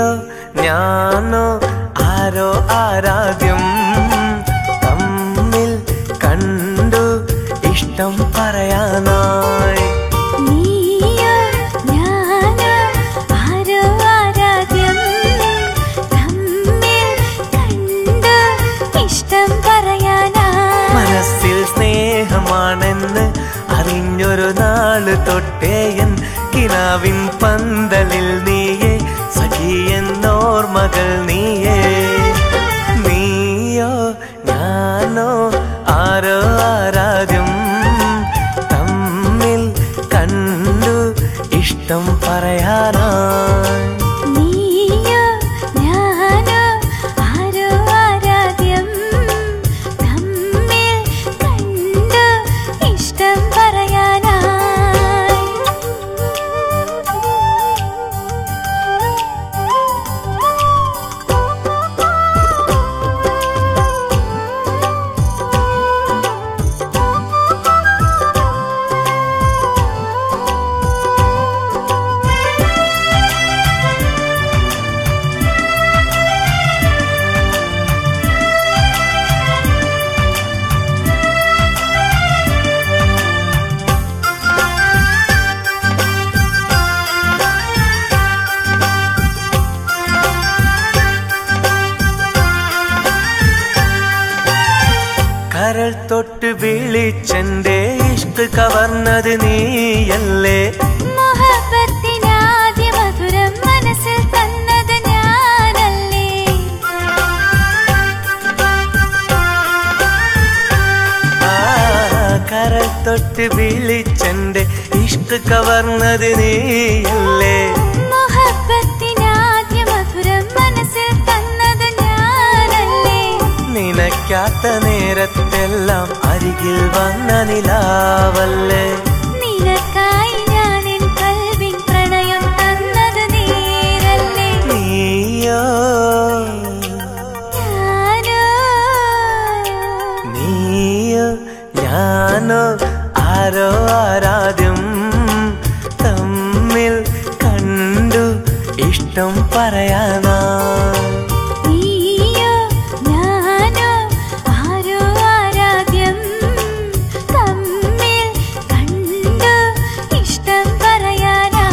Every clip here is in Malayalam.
നീയോ ഞാനോ ആരോ ആരാധ്യം തമ്മിൽ കണ്ടു ഇഷ്ടം പറയാനായി നീയോ ഞാനോ ആരോ ആരാധ്യം തമ്മിൽ കണ്ടു ഇഷ്ടം പറയാനായി മനസ്സിൽ സ്നേഹമാണെന്ന് അറിഞ്ഞൊരു നാള് തൊട്ടേയൻ കിനാവിൻ പന്തലിൽ നീയേ സഖിയെന്നോർമകൾ നീയേ നീയോ ഞാനോ ആരോ ആരാധ്യം തമ്മിൽ കണ്ടു ഇഷ്ടം പറയാനായി നീയോ ഞാനോ ആരോ ആരാധ്യം തമ്മിൽ കണ്ടു ഇഷ്ടം പറയാനായി കരൾ തൊട്ട് വിളിച്ചെന്റെ ഇഷ്ട് കവർന്നത് നീയല്ലേ മോഹബത്തിനാദ്യ മധുരം മനസ്സിൽ തന്നത് ഞാനല്ലേ കരൾ തൊട്ട് വിളിച്ചെന്റെ ഇഷ്ട് കവർന്നത് നീയല്ലേ മോഹബത്തിനാദ്യ മധുരം മനസ്സിൽ തന്നത് ഞാനല്ലേ നിനക്കാത്ത നേരത്തെല്ലാം അരികിൽ വന്ന നിലാവല്ലേ നിനക്കായി ഞാൻ എൻ കൽവിൻ പ്രണയം തന്നത് നീരല്ലേ നീയോ ഞാനോ നീയോ ഞാനോ ആരോ ആരാധ്യം തമ്മിൽ കണ്ടു ഇഷ്ടം പറയാനായി നീയോ ഞാനോ ആരോ ആരാധ്യം തമ്മിൽ കണ്ടു ഇഷ്ടം പറയാനായി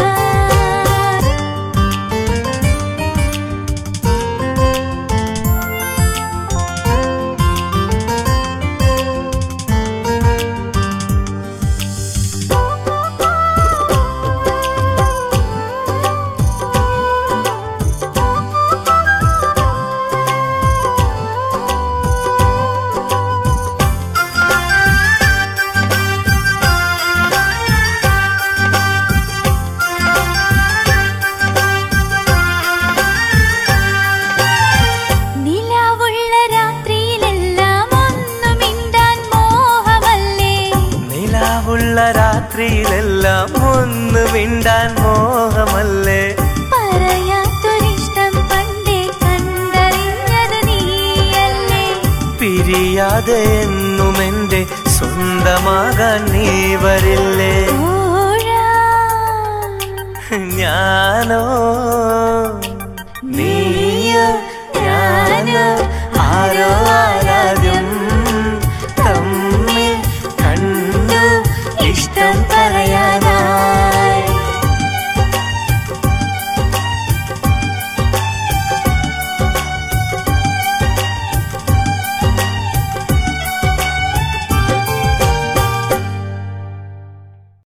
നിലാവുള്ള രാത്രിയിലെല്ലാം ഒന്നു മിണ്ടാൻ മോഹമല്ലേ നിലാവുള്ള രാത്രിയിലെല്ലാം ഒന്ന് വിണ്ടാൻ മോഹമല്ലേ പറയാത്തൊരിഷ്ടം പണ്ടേ കണ്ടറിഞ്ഞത് നീയല്ലേ പിരിയാതെ എന്നും എന്റെ സ്വന്തമാകാൻ നീ വരില്ലേ ഓഴാ ഞാനോ